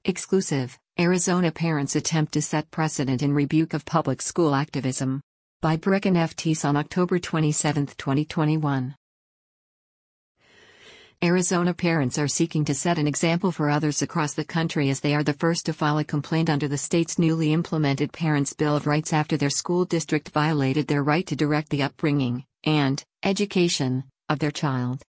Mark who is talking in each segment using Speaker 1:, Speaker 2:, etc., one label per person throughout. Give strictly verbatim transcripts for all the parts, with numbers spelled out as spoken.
Speaker 1: Exclusive, Arizona parents attempt to set precedent in rebuke of public school activism. By Brecken F. Teese on October twenty-seventh, twenty twenty-one. Arizona parents are seeking to set an example for others across the country as they are the first to file a complaint under the state's newly implemented Parents' Bill of Rights after their school district violated their right to direct the upbringing and education of their child.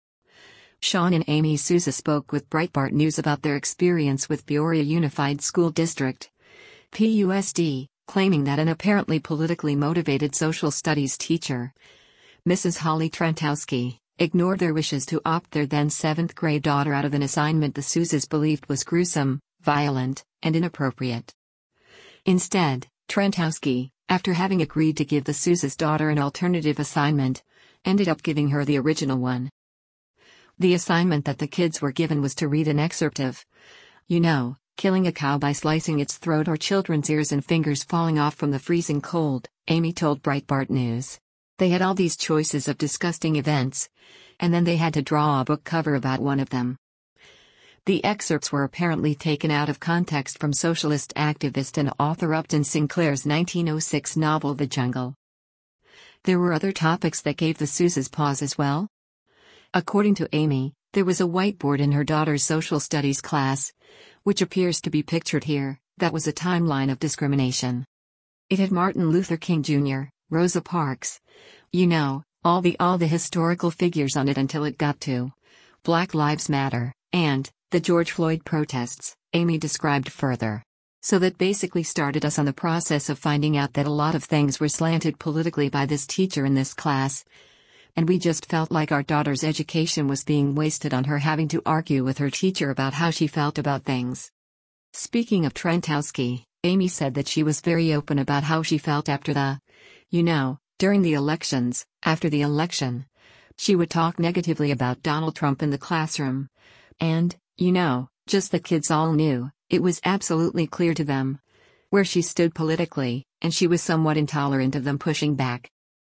Speaker 1: Sean and Amy Souza spoke with Breitbart News about their experience with Peoria Unified School District, P U S D, claiming that an apparently politically motivated social studies teacher, Missus Holly Trentowski, ignored their wishes to opt their then seventh grade daughter out of an assignment the Souzas believed was gruesome, violent, and inappropriate. Instead, Trentowski, after having agreed to give the Souzas' daughter an alternative assignment, ended up giving her the original one. The assignment that the kids were given was to read an excerpt of, you know, Killing a Cow by Slicing Its Throat or Children's Ears and Fingers Falling Off from the Freezing Cold, Amy told Breitbart News. They had all these choices of disgusting events, and then they had to draw a book cover about one of them. The excerpts were apparently taken out of context from socialist activist and author Upton Sinclair's nineteen oh six novel The Jungle. There were other topics that gave the Souzas pause as well. According to Amy, there was a whiteboard in her daughter's social studies class, which appears to be pictured here, that was a timeline of discrimination. It had Martin Luther King Junior, Rosa Parks, you know, all the all the historical figures on it until it got to Black Lives Matter, and the George Floyd protests, Amy described further. So that basically started us on the process of finding out that a lot of things were slanted politically by this teacher in this class, and we just felt like our daughter's education was being wasted on her having to argue with her teacher about how she felt about things. Speaking of Trentowski, Amy said that she was very open about how she felt after the, you know, during the elections, after the election. She would talk negatively about Donald Trump in the classroom. And, you know, just the kids all knew, it was absolutely clear to them where she stood politically, and she was somewhat intolerant of them pushing back.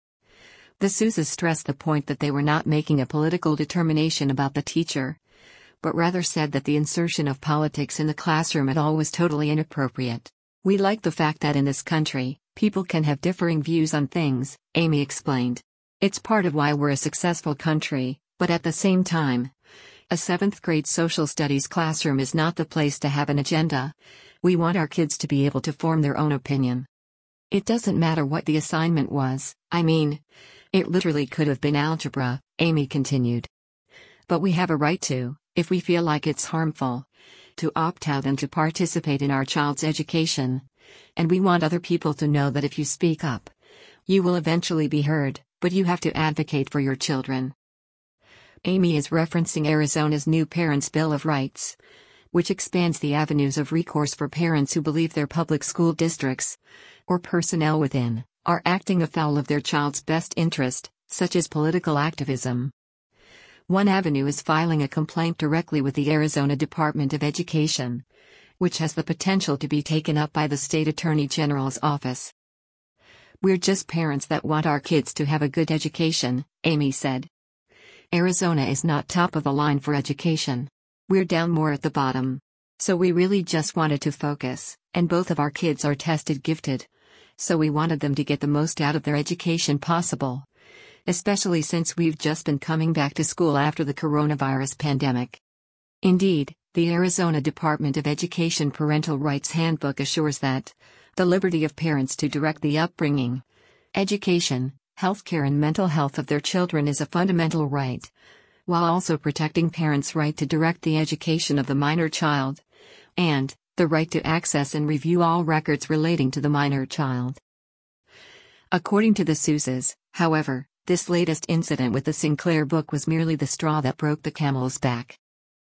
Speaker 1: The Souzas stressed the point that they were not making a political determination about the teacher, but rather said that the insertion of politics in the classroom at all was totally inappropriate. We like the fact that in this country, people can have differing views on things, Amy explained. It's part of why we're a successful country, but at the same time, a seventh grade social studies classroom is not the place to have an agenda. We want our kids to be able to form their own opinion. It doesn't matter what the assignment was, I mean, it literally could have been algebra, Amy continued. But we have a right to, if we feel like it's harmful, to opt out and to participate in our child's education. And we want other people to know that if you speak up, you will eventually be heard, but you have to advocate for your children. Amy is referencing Arizona's new Parents' Bill of Rights, which expands the avenues of recourse for parents who believe their public school districts, or personnel within, are acting afoul of their child's best interest, such as political activism. One avenue is filing a complaint directly with the Arizona Department of Education, which has the potential to be taken up by the state attorney general's office. We're just parents that want our kids to have a good education, Amy said. Arizona is not top of the line for education. We're down more at the bottom. So we really just wanted to focus, and both of our kids are tested gifted. So we wanted them to get the most out of their education possible. Especially since we've just been coming back to school after the coronavirus pandemic. Indeed, the Arizona Department of Education Parental Rights Handbook assures that the liberty of parents to direct the upbringing, education, healthcare and mental health of their children is a fundamental right, while also protecting parents' right to direct the education of the minor child, and the right to access and review all records relating to the minor child. According to the Souzas, however, this latest incident with the Sinclair book was merely the straw that broke the camel's back.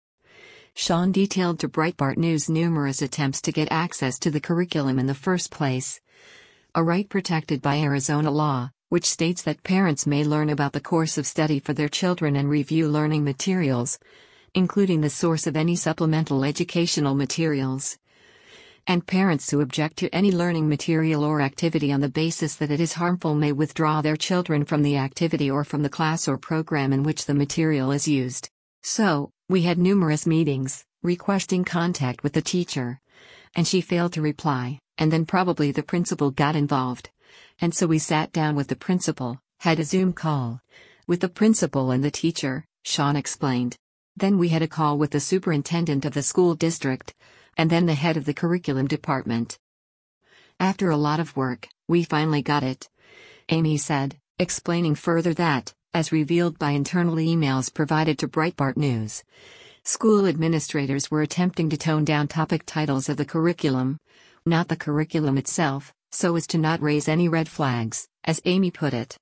Speaker 1: Sean detailed to Breitbart News numerous attempts to get access to the curriculum in the first place, a right protected by Arizona law, which states that parents may learn about the course of study for their children and review learning materials, including the source of any supplemental educational materials. And parents who object to any learning material or activity on the basis that it is harmful may withdraw their children from the activity or from the class or program in which the material is used. So, we had numerous meetings, requesting contact with the teacher. And she failed to reply, and then probably the principal got involved. And so we sat down with the principal, had a Zoom call with the principal and the teacher, Sean explained. Then we had a call with the superintendent of the school district, and then the head of the curriculum department. After a lot of work, we finally got it, Amy said, explaining further that, as revealed by internal emails provided to Breitbart News, school administrators were attempting to tone down topic titles of the curriculum, not the curriculum itself, so as to not raise any red flags, as Amy put it.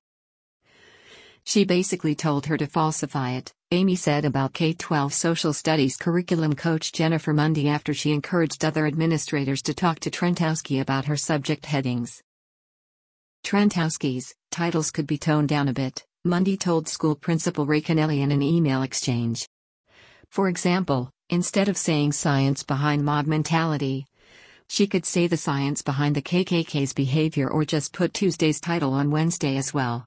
Speaker 1: She basically told her to falsify it, Amy said about K twelve social studies curriculum coach Jennifer Mundy after she encouraged other administrators to talk to Trentowski about her subject headings. Trentowski's titles could be toned down a bit, Mundy told school principal Ray Kennelly in an email exchange. For example, instead of saying science behind mob mentality, she could say the science behind the K K K's behavior, or just put Tuesday's title on Wednesday as well.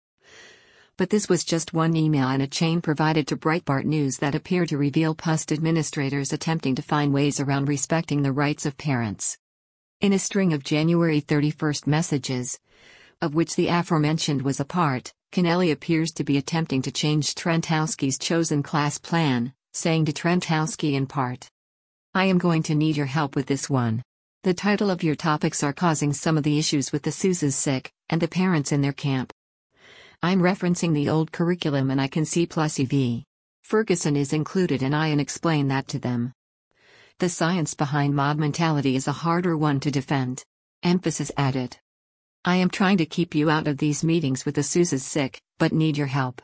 Speaker 1: But this was just one email in a chain provided to Breitbart News that appeared to reveal P U S T administrators attempting to find ways around respecting the rights of parents. In a string of January thirty-first messages, of which the aforementioned was a part, Kennelly appears to be attempting to change Trentowski's chosen class plan, saying to Trentowski in part, "I am going to need your help with this one. The title of your topics are causing some of the issues with the S U Ss sick, and the parents in their camp. I'm referencing the old curriculum and I can see plus E V Ferguson is included and I and explain that to them. The science behind mob mentality is a harder one to defend." Emphasis added. "I am trying to keep you out of these meetings with the S U Ss sick, but need your help.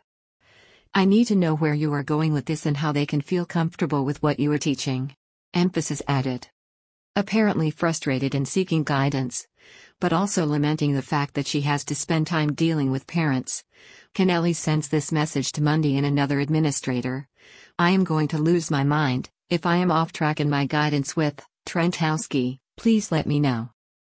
Speaker 1: I need to know where you are going with this and how they can feel comfortable with what you are teaching." Emphasis added. Apparently frustrated and seeking guidance, but also lamenting the fact that she has to spend time dealing with parents, Kennelly sends this message to Mundy and another administrator. "I am going to lose my mind if I am off track in my guidance with Trentowski. Please let me know.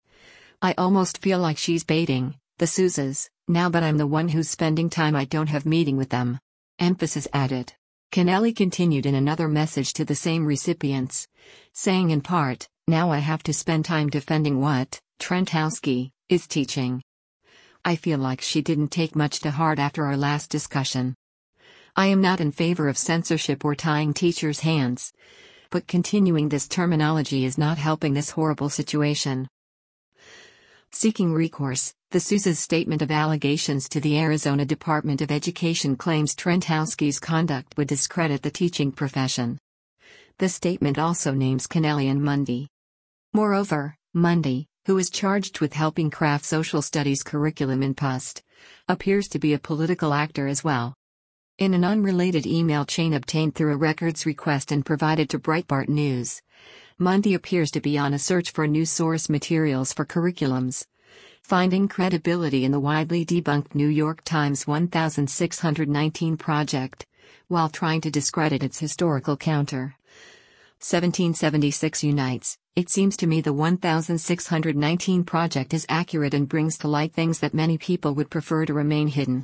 Speaker 1: I almost feel like she's baiting the S U Ss now, but I'm the one who's spending time I don't have meeting with them." Emphasis added. Kennelly continued in another message to the same recipients, saying in part, "Now I have to spend time defending what Trentowski is teaching. I feel like she didn't take much to heart after our last discussion. I am not in favor of censorship or tying teachers' hands, but continuing this terminology is not helping this horrible situation." Seeking recourse, the S U S's statement of allegations to the Arizona Department of Education claims Trentowski's conduct would discredit the teaching profession. The statement also names Kennelly and Mundy. Moreover, Mundy, who is charged with helping craft social studies curriculum in P U S T, appears to be a political actor as well. In an unrelated email chain obtained through a records request and provided to Breitbart News, Mundy appears to be on a search for new source materials for curriculums, finding credibility in the widely debunked New York Times sixteen nineteen project, while trying to discredit its historical counter. seventeen seventy-six Unites. It seems to me the sixteen nineteen project is accurate and brings to light things that many people would prefer to remain hidden.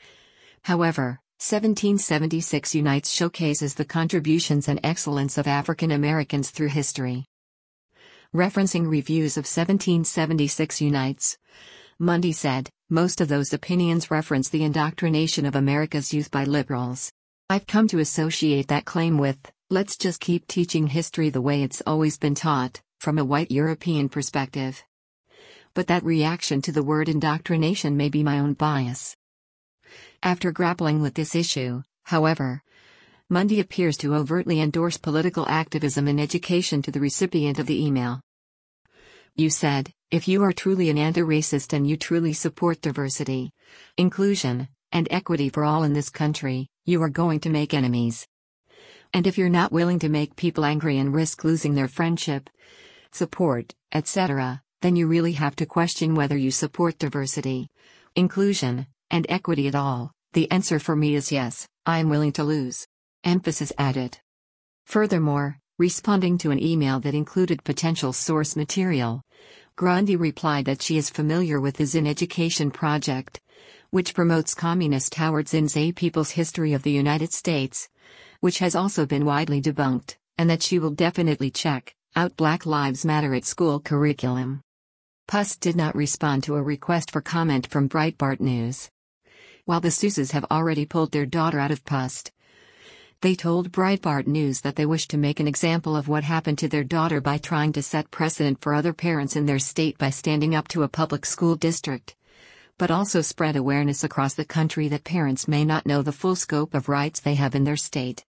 Speaker 1: However, seventeen seventy-six Unites showcases the contributions and excellence of African Americans through history. Referencing reviews of seventeen seventy-six Unites, Mundy said, "Most of those opinions reference the indoctrination of America's youth by liberals. I've come to associate that claim with, let's just keep teaching history the way it's always been taught, from a white European perspective. But that reaction to the word indoctrination may be my own bias." After grappling with this issue, however, Mundy appears to overtly endorse political activism in education to the recipient of the email. "You said, if you are truly an anti-racist and you truly support diversity, inclusion, and equity for all in this country, you are going to make enemies. And if you're not willing to make people angry and risk losing their friendship, support, et cetera, then you really have to question whether you support diversity, inclusion, and equity at all. The answer for me is yes, I am willing to lose." Emphasis added. Furthermore, responding to an email that included potential source material, Grundy replied that she is familiar with the Zinn Education Project, which promotes communist Howard Zinn's A People's History of the United States, which has also been widely debunked, and that she will definitely check out Black Lives Matter at school curriculum. P U S did not respond to a request for comment from Breitbart News. While the Souzas have already pulled their daughter out of P U S, they told Breitbart News that they wish to make an example of what happened to their daughter by trying to set precedent for other parents in their state by standing up to a public school district, but also spread awareness across the country that parents may not know the full scope of rights they have in their state.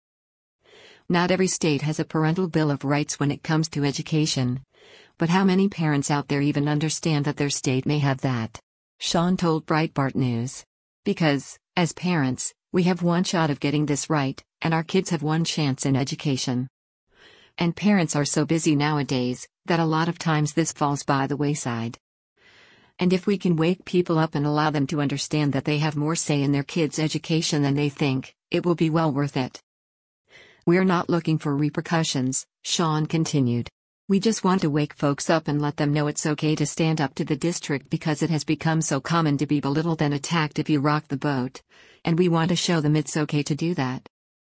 Speaker 1: Not every state has a parental bill of rights when it comes to education, but how many parents out there even understand that their state may have that? Sean told Breitbart News. Because, as parents, we have one shot of getting this right, and our kids have one chance in education. And parents are so busy nowadays, that a lot of times this falls by the wayside. And if we can wake people up and allow them to understand that they have more say in their kids' education than they think, it will be well worth it. We're not looking for repercussions, Sean continued. We just want to wake folks up and let them know it's okay to stand up to the district because it has become so common to be belittled and attacked if you rock the boat, and we want to show them it's okay to do that.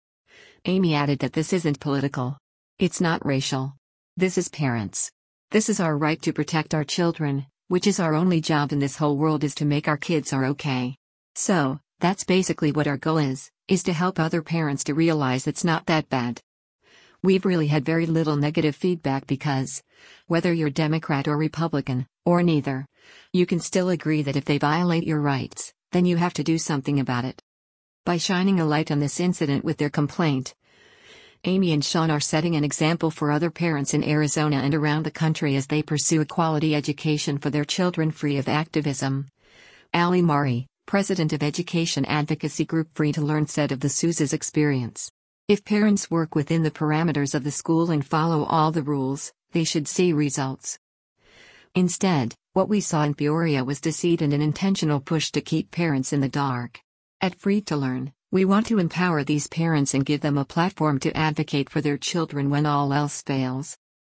Speaker 1: Amy added that this isn't political. It's not racial. This is parents. This is our right to protect our children, which is our only job in this whole world is to make our kids are okay. So, that's basically what our goal is, is to help other parents to realize it's not that bad. We've really had very little negative feedback because, whether you're Democrat or Republican, or neither, you can still agree that if they violate your rights, then you have to do something about it. By shining a light on this incident with their complaint, Amy and Sean are setting an example for other parents in Arizona and around the country as they pursue a quality education for their children free of activism. Ali Mari, president of education advocacy group Free to Learn, said of the Souzas' experience. If parents work within the parameters of the school and follow all the rules, they should see results. Instead, what we saw in Peoria was deceit and an intentional push to keep parents in the dark. At Free to Learn, we want to empower these parents and give them a platform to advocate for their children when all else fails.